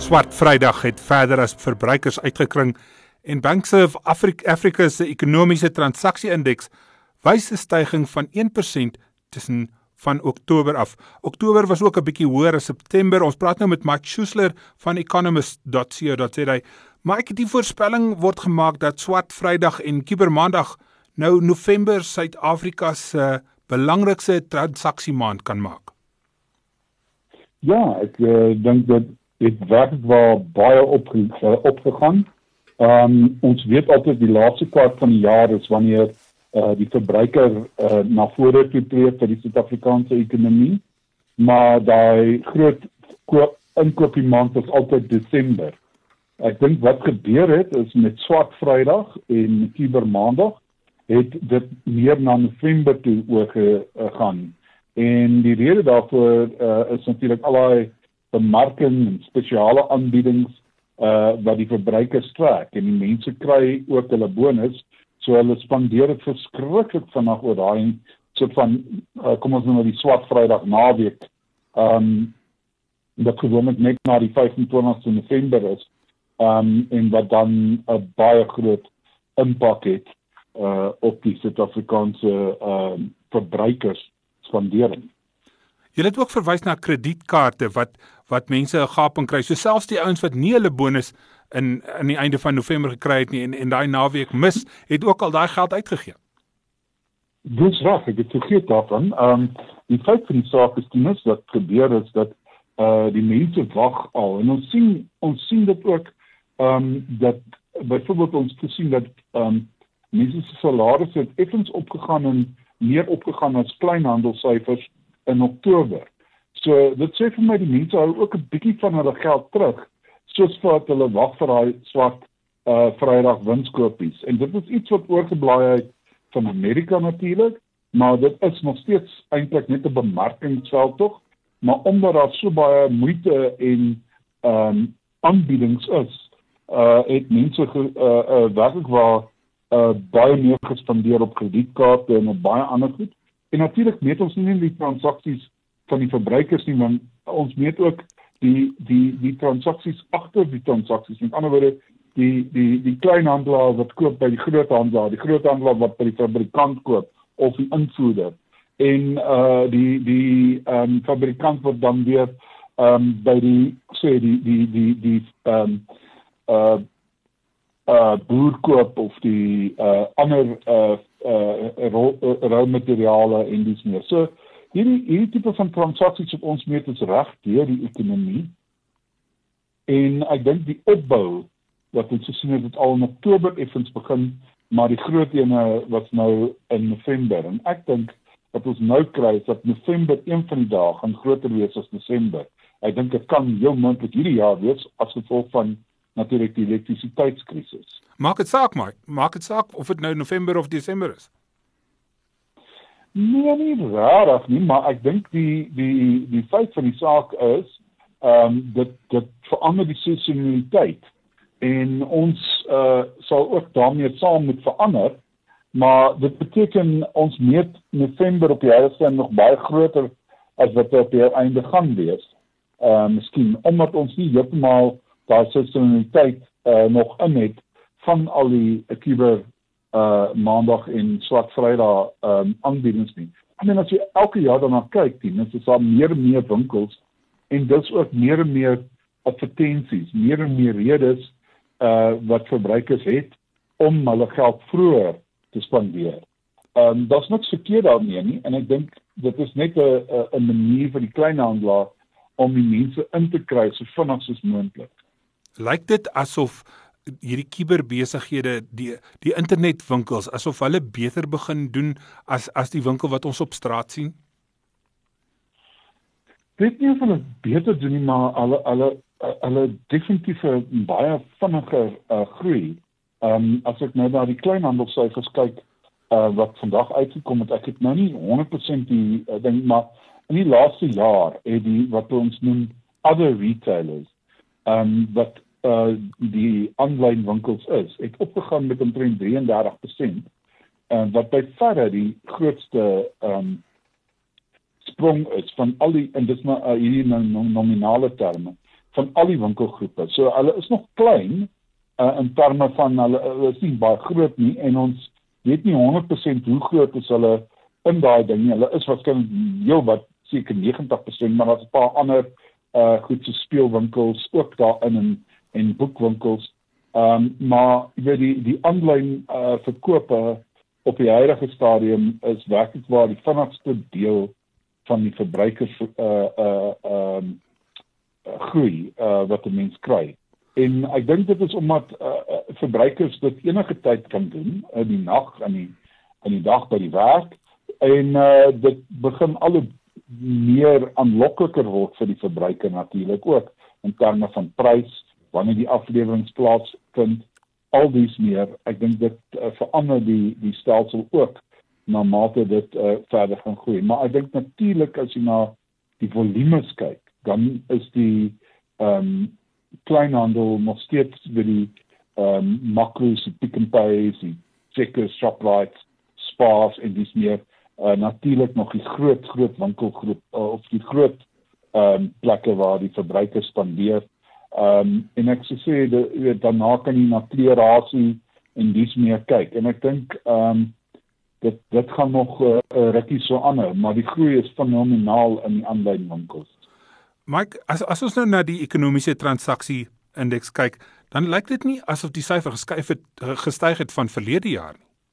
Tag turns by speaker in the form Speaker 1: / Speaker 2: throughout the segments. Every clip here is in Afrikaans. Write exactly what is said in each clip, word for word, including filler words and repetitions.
Speaker 1: Swart Vrydag het verder as verbruikers uitgekring en Bank of Africa se ekonomiese transaksieindeks wys 'n styging van een persent tussen van Oktober af. Oktober was ook 'n bietjie hoër as September. Ons praat nou met Mike Schuessler van economist dot co dot za. Mike, die voorspelling word gemaak dat Swart Vrydag en Kubermaandag nou November Suid-Afrika se belangrikste transaksiemaand kan maak.
Speaker 2: Ja, ek uh, dink dat dit werklik waar baie opge uh, opgegaan. Um, ons weet altyd die laaste kwart van die jaar is wanneer uh, die verbruiker uh, na vore toe tree vir die Suid-Afrikaanse ekonomie, maar daai groot inkoopie maand is altyd Desember. Ek dink wat gebeur het is met Swart Vrydag en Kubermaandag het dit meer na November toe oorgegaan. En die rede daarvoor uh, is natuurlik allerlei bemarking en spesiale aanbiedings uh, wat die verbruikers trek. En die mense kry ook hulle bonus, so hulle spandeer dit verskriklik vinnig oor daai soort van, uh, kom ons noem maar die Swart Vrydag naweek, um, dat gewoonlik net na die vyfentwintigste November is, um, en wat dan 'n uh, baie groot impak het uh, op die Suid-Afrikaanse uh, verbruikers spandering.
Speaker 1: Jy het ook verwys na kredietkaarte wat wat mense 'n gaping kry. So selfs die ouens wat nie hulle bonus in in die einde van November gekry het nie en en daai naweek mis, het ook al daai geld uitgegee.
Speaker 2: Dis reg, ek het vergeet daarvan. Ehm um, die feit van die saak is die mis wat gebeur is dat uh die mense wag al en ons sien ons sien dit ook ehm um, dat byvoorbeeld ons gesien dat ehm um, mense se salarisse het effens opgegaan en meer opgegaan as kleinhandelsyfers in Oktober. So dit sê vir my die mense hou ook 'n bietjie van hulle geld terug, soos wat hulle wag vir daai Swart uh, Vrydag winskoopies. En dit is iets wat oorgeblaai het van Amerika natuurlik, maar dit is nog steeds eintlik net 'n bemarkingsveldtog, maar omdat daar so baie moeite en um, aanbiedings is, uh, het mense ge, uh, uh, werklik waar uh, baie meer gespandeer op kredietkaarte en op baie ander goed. En natuurlik meet ons nie net die transaksies van die verbruikers nie, maar ons meet ook die die die transaksies agter die transaksies. Met ander woorde, die die die kleinhandelaar wat koop by die groothandelaar, die groothandelaar wat by die fabrikant koop of die invoerder. En uh die die ehm um, fabrikant wat dan weer ehm um, by die sê die die die die ehm um, uh uh boer koop of die uh ander uh uh roumateriale en dis meer. So hierdie hierdie tipe van transaksies wat ons meet is reg deur die ekonomie. En ek dink die opbou wat ons gesien het, het al in Oktober effens begin, maar die groot ene was nou in November. En ek dink wat ons nou kry is dat November een van die dae gaan groter wees as Desember. Ek dink dit kan heel moontlik hierdie jaar wees as gevolg van natuurlik die elektrisiteitskrisis.
Speaker 1: Maak dit saak, Mike. Maak dit saak of dit nou November of Desember is.
Speaker 2: Nee, nie rarig nie, maar ek dink die die die feit van die saak is ehm um, dat dit verander die seisonaliteit en ons uh, sal ook daarmee saam moet verander, maar dit beteken ons meet November op die huidige nog baie groter as wat op die einde gaan wees. Ehm uh, miskien omdat ons nie heeltemal daai seisonaliteit uh, nog in het van al die Kuber uh Maandag en Swart Vrydag um, aanbiedings nie. I mean, as jy elke jaar daarna kyk, dan is daar meer en meer winkels en dis ook meer en meer advertensies, meer en meer redes uh wat verbruikers het om hulle geld vroeër te spandeer. Um daar's niks verkeerd daarmee nie en ek dink dit is net 'n 'n manier vir die kleinhandelaar om die mense in te kry so vinnig soos moontlik.
Speaker 1: Lyk dit asof hierdie kuberbesighede, die die internetwinkels, asof hulle beter begin doen as as die winkel wat ons op straat sien?
Speaker 2: Dit nie of hulle beter doen nie, maar hulle hulle hulle definitief 'n baie vinniger uh, groei. Um as ek nou na die kleinhandelsyfers kyk uh, wat vandag uitgekom het, ek het nou nie honderd persent die uh, ding, maar in die laaste jaar het die wat ons noem other retailers, um wat uh die aanlyn winkels is, het opgegaan met omtrent drie en dertig persent, uh, wat by verre die grootste um sprong is van al die, en dis maar uh, hierdie nominale terme, van al die winkelgroepe. So hulle is nog klein uh, in terme van hulle, hulle is nie baie groot nie en ons weet nie honderd persent hoe groot is hulle in daai ding nie. Hulle is waarskynlik heel wat seker negentig persent, maar daar's 'n paar ander uh, goed so speelwinkels ook daarin en en boekwinkels. Um, maar jy weet die die aanlyn uh, verkope op die huidige stadium is werklik waar die vinnigste deel van die verbruikers uh, uh, um, uh, groei uh, wat 'n mens kry. En ek dink dit is omdat uh, verbruikers dit enige tyd kan doen, in die nag, in die, in die dag by die werk, en uh, dit begin al hoe meer aanlokliker word vir die verbruiker natuurlik ook, in terme van prys, wanneer die aflewerings plaasvind, al dies meer. Ek dink dit uh, verander die, die stelsel ook, na mate dit uh, verder gaan groei. Maar ek dink natuurlik as jy na die volumes kyk, dan is die um, kleinhandel nog steeds by die um, Makros, die Pick n Pays, die Checkers, Shoprite, Spars en dies meer, uh, natuurlik nog die groot, groot winkelgroep, uh, of die groot um, plekke waar die verbruikers spandeer. Um, en ek sê, de, daarna kan jy na klerasie en dies meer kyk. En ek dink, um, dit, dit gaan nog uh, uh, rukkie so aanhou, maar die groei is fenomenaal in die aanlyn winkels.
Speaker 1: Mike, as, as ons nou na die ekonomiese transaksie indeks kyk, dan lyk dit nie asof die syfer geskuif het, gestyg het van verlede jaar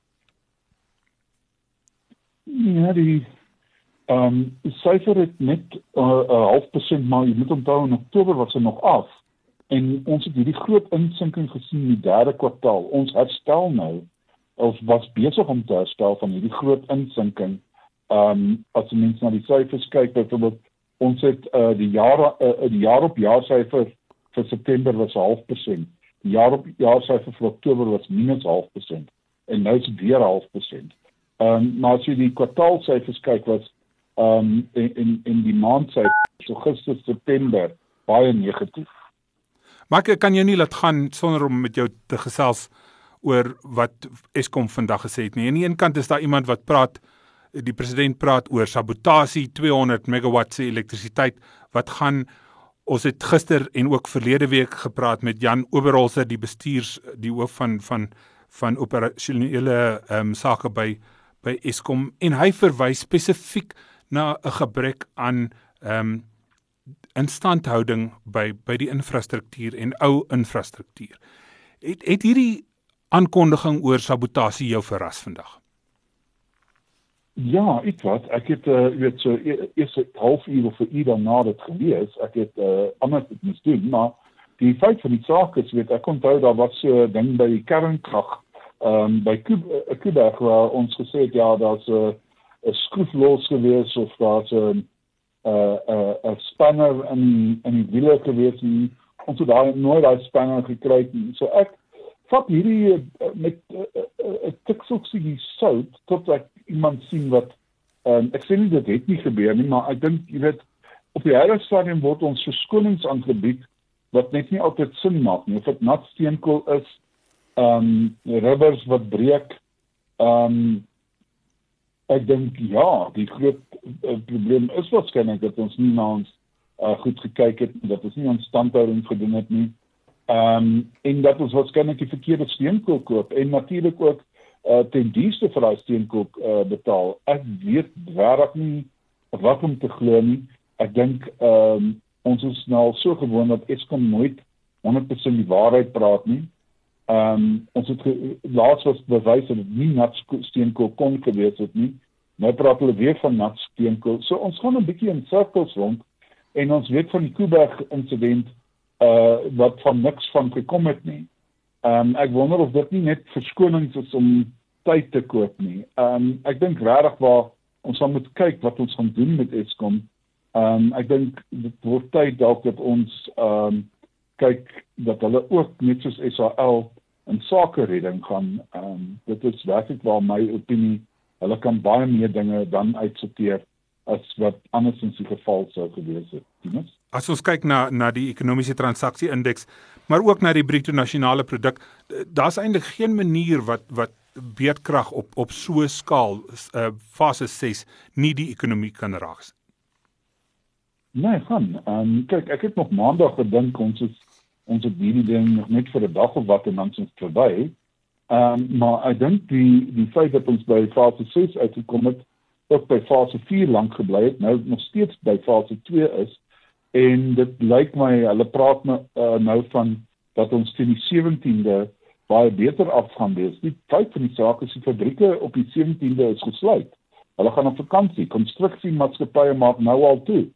Speaker 1: nie.
Speaker 2: Ja, die um, syfer het net 'n uh, uh, half persent, maar jy moet onthou in Oktober was hy nog af. En ons het hierdie groot insinking gesien in die derde kwartaal. Ons herstel nou, of was besig om te herstel van hierdie groot insinking. Um, as jy mens na die syfers kyk, byvoorbeeld, ons het uh, die jaar uh, die jaar op jaar syfer vir September was half persent. Die jaar op jaar syfer vir Oktober was minus half persent. En nou is dit weer half persent. Um, maar as jy die kwartaalsyfers kyk, was um, in, in, in die maandsyfers, Augustus, September, baie negatief.
Speaker 1: Maar ek kan jou nie laat gaan sonder om met jou te gesels oor wat Eskom vandag gesê het nie. Aan die een kant is daar iemand wat praat, die president praat oor sabotasie, tweehonderd megawatt se elektrisiteit, wat gaan, ons het gister en ook verlede week gepraat met Jan Oberholzer, die bestuurs, die hoof van, van, van operasionele um, sake by, by Eskom, en hy verwys spesifiek na 'n gebrek aan um, instandhouding by, by die infrastruktuur en ou infrastruktuur. Het, het hierdie aankondiging oor sabotasie jou verras vandag?
Speaker 2: Ja, ek wat, ek het, uh, weet so, eers 'n halfuur of 'n uur daarna dit gelees, ek het uh, anders dit moes doen, maar die feit van die saak is, weet, ek onthou, daar was so 'n ding by die kernkrag, um, by Kuiberg, waar ons gesê het, ja, daar's 'n uh, skroef los gewees, of daar's 'n uh, uh, uh, spanner in, in die wiele gewees, en ons het daar nooit daai spanner gekry, so ek vat hierdie uh, met 'n uh, uh, tikselsie sout, tot ek iemand sien wat, um, ek sê nie dit het nie gebeur nie, maar ek dink, jy weet, op die huidige stadium word ons verskonings aangebied, wat net nie altyd sin maak nie, of dit nat steenkool is, um, rubbers wat breek, um, ek dink, ja, die groot uh, probleem is waarskynlik dat ons nie na ons uh, goed gekyk het, dat ons nie ons standhouding gedoen het nie, um, en dat ons waarskynlik die verkeerde steenkool koop, en natuurlik ook Uh, ten dienste vir daai steenkool uh, betaal. Ek weet regtig nie wat om te glo nie. Ek dink um, ons is nou so gewoon dat Eskom nooit honderd persent die waarheid praat nie. Um, ons het laas was bewys dat dit nie nat steenkool kon gewees het nie. Nou praat hulle weer van nat steenkool. So ons gaan 'n bietjie in sirkels rond, en ons weet van die Kuiberg insident uh, wat van niks van gekom het nie. Um, ek wonder of dit nie net verskonings is om tyd te koop nie. Um, ek dink regtig waar ons dan moet kyk wat ons gaan doen met Eskom. Um, ek dink dit word tyd dalk dat ons um, kyk dat hulle ook net soos S H L in sake redding gaan. Um, dit is werklik waar my opinie, hulle kan baie meer dinge dan uitsorteer as wat andersins die geval sou gewees het. Dienes?
Speaker 1: As ons kyk na na die ekonomiese transaksie indeks, maar ook na die bruto nasionale produk, daar's eintlik geen manier wat wat beerdkrag op op so 'n skaal uh, fase ses nie die ekonomie kan raak.
Speaker 2: Nee, gaan. Um, kyk, ek het nog maandag gedink ons is ons het hierdie ding nog net vir 'n dag of wat en dan is ons verby. Um, maar ek dink die die feit dat ons by fase ses uitgekom het, ook by fase vier lank gebly het, nou nog steeds by fase twee is, en dit lyk my, hulle praat nou, uh, nou van dat ons teen die sewentiende baie beter af gaan wees. Die feit van die saak is die fabrieke op die sewentiende is gesluit. Hulle gaan op vakansie, konstruksiemaatskappye maak nou al toe.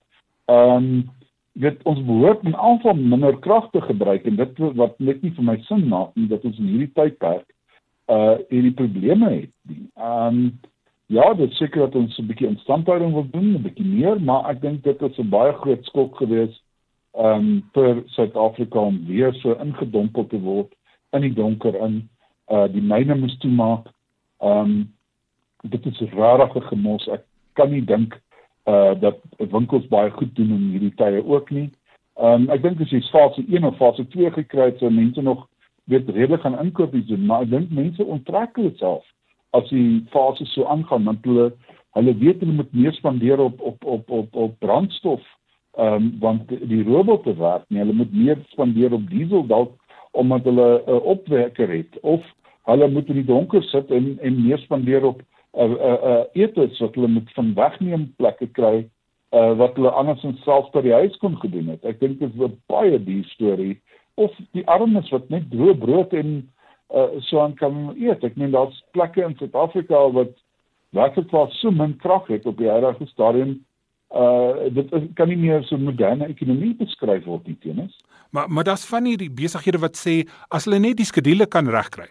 Speaker 2: Um, dit, ons behoort in aanval minder krag te gebruik, en dit wat net nie vir my sin maak nie, dat ons in hierdie tydperk uh, hierdie probleme het. Um, ja, dit is seker dat ons 'n bietjie instandhouding wil doen, 'n bietjie meer, maar ek dink dit is 'n baie groot skok gewees um, vir Suid-Afrika om weer so ingedompel te word in die donker in, uh, die myne moes toemaak. Um, dit is rarige gemors. Ek kan nie dink uh, dat winkels baie goed doen in hierdie tye ook nie. Um, ek dink as jy fase een of fase twee gekry het, so mense nog weet redelik gaan inkopies doen, maar ek dink mense onttrek hulle self as die fase so aangaan, want hulle, hulle weet hulle moet meer spandeer op, op, op, op, op brandstof, um, want die robotte werk nie, hulle moet meer spandeer op diesel dalk, omdat hulle 'n uh, opwekker het, of hulle moet in die donker sit en, en meer spandeer op uh, uh, uh, etes wat hulle moet van wegneem plekke kry, uh, wat hulle andersins self by die huis kon gedoen het. Ek dink dit is 'n baie die storie, of die armes wat net droë brood en uh, so aan kan eet. Ek meen, daar's plekke in Suid-Afrika wat werklik waar so min krag het op die huidige stadium. Uh, dit is, kan nie meer so 'n moderne ekonomie beskryf word nie, teenoor.
Speaker 1: Maar maar daar's van hierdie besighede wat sê as hulle net die skedule kan regkry,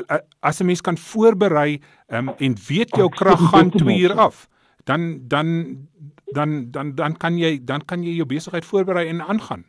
Speaker 1: as 'n mens kan voorberei um, en weet jou krag gaan twee uur af, dan dan dan dan dan kan jy dan kan jy jou besigheid voorberei en aangaan.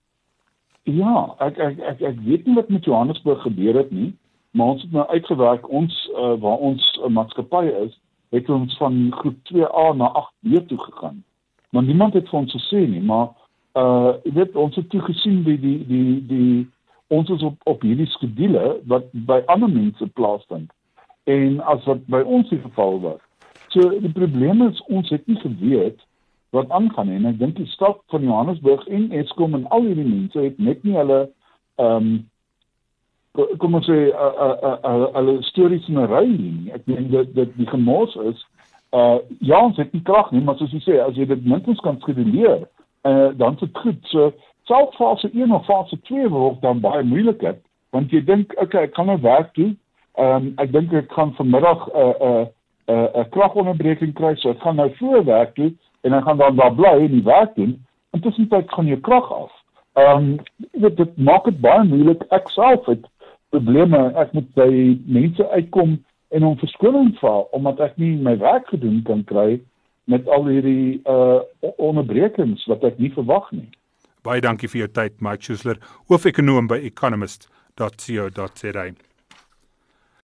Speaker 2: Ja, ek ek ek ek weet nie wat met Johannesburg gebeur het nie, maar ons het nou uitgewerk, ons uh, waar ons uh, maatskappy is, het ons van groep twee A na agt B toe gegaan. Maar niemand het vir ons gesê nie, maar uh jy weet, ons het toe gesien die die die die ons is op op hierdie skedule wat by ander mense plaasvind. En as wat by ons die geval was. So die probleem is ons het nie geweet wat aangaan nie. En ek dink die stad van Johannesburg en Eskom en al hierdie mense het net nie hulle ehm um, kom ons sê hulle stories in 'n ry nie. Ek dink dat dit die gemors is. Uh ja, ons het nie krag nie, maar soos jy sê, as jy dit minstens kan skeduleer, uh, dan is dit goed. So self fase een of fase twee word dan baie moeiliker, want jy dink, okay, ek kan nou werk toe. Um, ek dink ek gaan vanmiddag 'n uh, 'n uh, 'n uh, uh, kragonderbreking kry, so ek gaan nou voor werk toe en ek gaan dan daar bly en die werk doen. Intussen tyd gaan jou krag af. Um, dit, dit maak dit baie moeilik. Ek self het probleme. Ek moet by mense uitkom en om verskoning vra, omdat ek nie my werk gedoen kan kry met al hierdie uh, onderbrekings wat ek nie verwag nie.
Speaker 1: Baie dankie vir jou tyd, Mike Schuessler, hoofekonoom by economist dot co dot za.